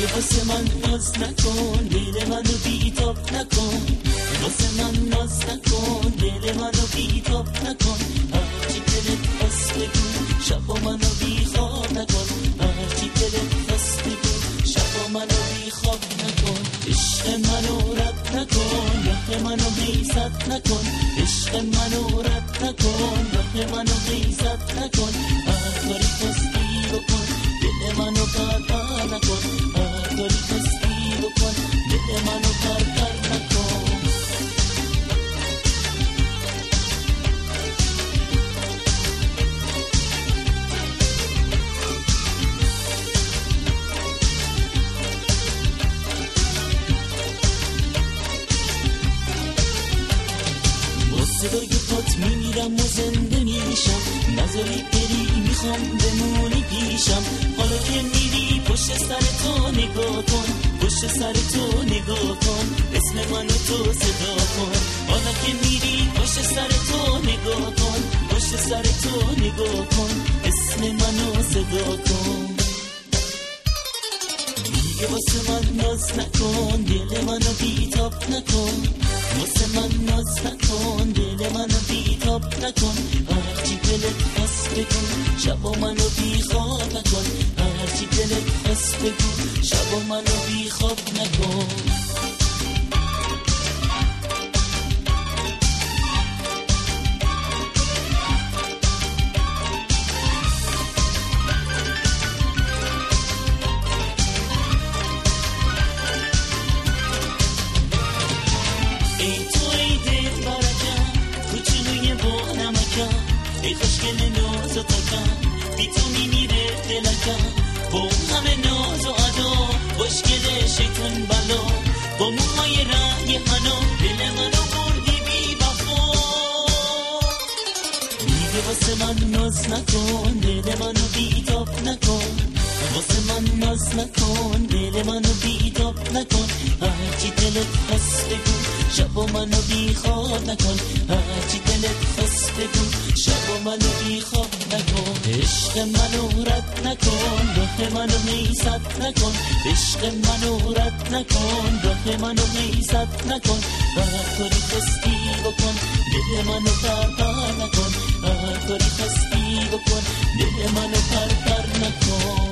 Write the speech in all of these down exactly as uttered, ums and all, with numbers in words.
واسه من ناز نکن دل منو بیتاب نکن واسه من ناز نکن دل منو بیتاب نکن هرچی دلت خواست بگو شبا منو بیخواب نکن هرچی دلت خواست بگو شبا منو بیخواب نکن عشق منو رد نکن راه منو بیزد نکن عشق منو رد نکن راه منو بیزد نکن هر کاری خواستی بکن دل منو پرپر نکن هر کاری خواستی بکن دل منو پرپر نکن صدای پات میمیرم و زنده میشم نذاری بری میخوام بمونی پیشم حالا که میری پشت سر تو نگاه کن پشت سر تو نگاه کن اسم منو تو صدا کن حالا که میری پشت سر تو نگاه کن پشت سر تو نگاه کن اسم منو صدا کن دیگه واسه من ناز نکن دل منو بیتاب نکن واسه من ناز نکن دل منو بیتاب نکن هرچی دلت خواست بگو شبا منو بیخواب نکن هرچی دلت خواست بگو شبا منو بیخواب نکن ای خوشگل ناز و تکم بی تو میمیره دلکم با همه ناز و ادا خوشگل شیطون بلا با موهای رنگ حنا دل منو بردی بی وفا دیگه واسه من ناز نکن دل منو بیتاب نکن واسه من ناز نکن دل منو بیتاب نکن هرچی دلت خواست بگو شبا منو بیخواب نکن هرچی دلت خواست بگو شبا منو بیخواب نکن عشق منو رد نکن راه منو میزد نکن عشق منو رد نکن راه منو میزد نکن هر کاری خواستی بکن دل منو پرپر نکن هر کاری خواستی بکن دل منو پرپر نکن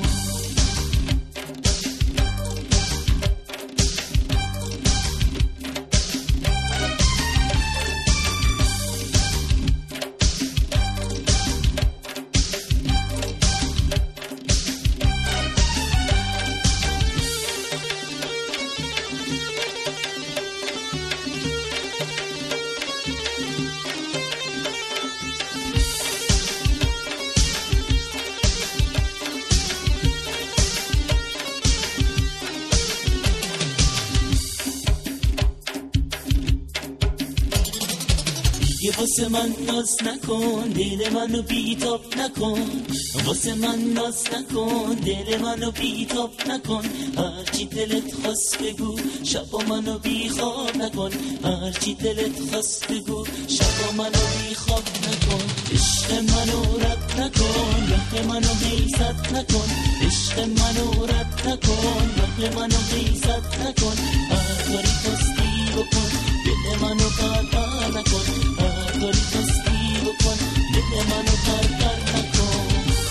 واسه من ناز نکن دل منو بیتاب نکن واسه من ناز نکن دل منو بیتاب نکن هرچی دلت خواست بگو شبا منو بیخواب نکن هرچی دلت خواست بگو شبا منو بیخواب نکن عشق منو رد نکن راه منو بیزد نکن عشق منو رد نکن راه منو بیزد نکن هر کاری خواستی بکن دل منو پرپر نکن هر کاری خواستی بکن دل منو پرپر نکن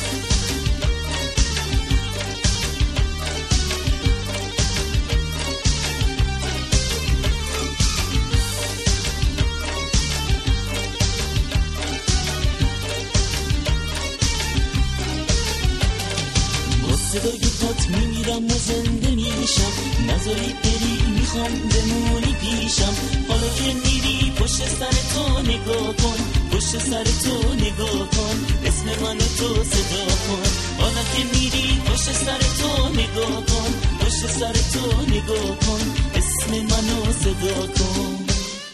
صدای پات میمیرم و زنده میشم نذاری بری میخوام بمونی پیشم حالا که میری پشت سر تو نگاه کن پشت سر تو نگاه کن اسم منو تو صدا کن حالا که میری پشت سر تو نگاه کن پشت سر تو نگاه کن اسم منو صدا کن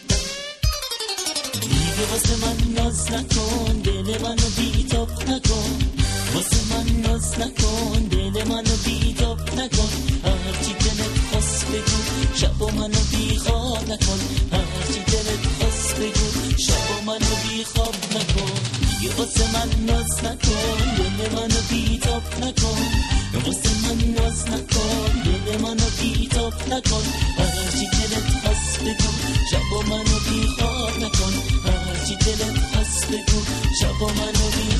دیگه واسه من ناز نکن دل منو بیتاب نکن واسه من ناز نکن دل منو بیتاب نکن هرچی دلت خواست بگو شبا منو بیخواب نکن هرچی دلت خواست بگو شبا منو بیخواب نکن دیگه واسه من ناز نکن دل منو بیتاب نکن واسه من ناز نکن دل منو نکن، هرچی دلت خواست بگو شب و منو بی خواب نکن، هرچی دلت خواست بگو شب و منو بی